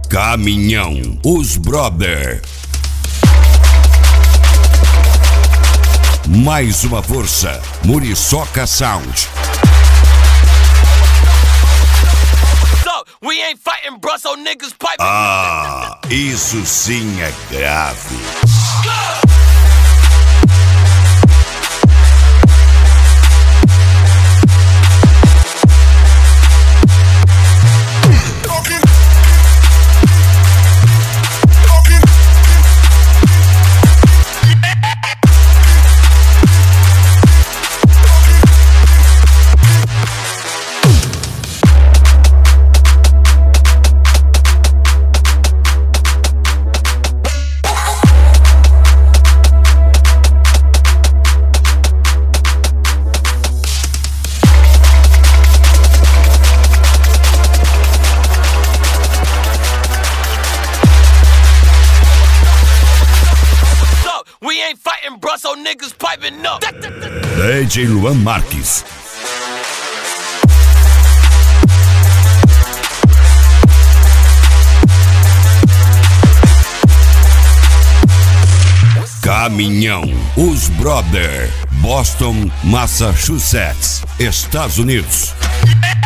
Caminhão, os brother. Mais uma força, Muriçoca Sound. Ah, isso sim é grave. DJ Luan Marques. Caminhão, os brother. Boston, Massachusetts, Estados Unidos.